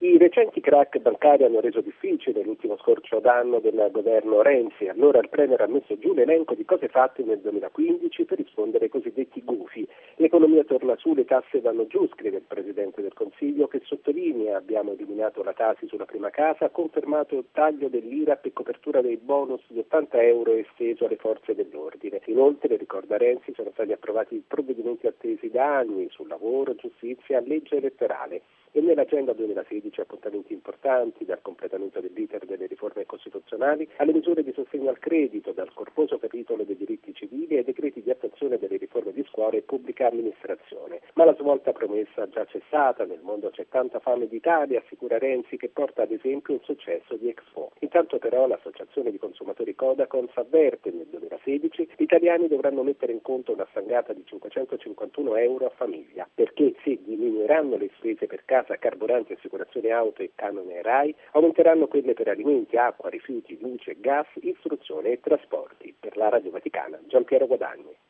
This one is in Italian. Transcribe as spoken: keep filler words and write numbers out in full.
I recenti crack bancari hanno reso difficile l'ultimo scorcio d'anno del governo Renzi. Allora il Premier ha messo giù l'elenco di cose fatte nel duemilaquindici per rispondere ai cosiddetti gufi. L'economia torna su, le tasse vanno giù, scrive il Presidente del Consiglio, che sottolinea: abbiamo eliminato la Tasi sulla prima casa, confermato il taglio dell'I R A P e copertura dei bonus di ottanta euro esteso alle forze dell'ordine. Inoltre, ricorda Renzi, sono stati approvati provvedimenti attesi da anni sul lavoro, giustizia, legge elettorale. E nell'agenda duemilasedici appuntamenti importanti, dal completamento dell'iter delle riforme costituzionali alle misure di sostegno al credito, dal corposo capitolo dei diritti civili ai decreti di attuazione delle riforme di scuola e pubblica amministrazione. Ma la svolta promessa già c'è stata, nel mondo c'è tanta fame d'Italia, assicura Renzi, che porta ad esempio il successo di Expo. Intanto però l'associazione di consumatori Codacons avverte: nel duemilasedici gli italiani dovranno mettere in conto una stangata di cinquecentocinquantuno euro a famiglia, perché se diminuiranno le spese per casa, carburanti, assicurazioni auto e canone RAI, aumenteranno quelle per alimenti, acqua, rifiuti, luce, gas, istruzione e trasporti. Per la Radio Vaticana, Giampiero Guadagni.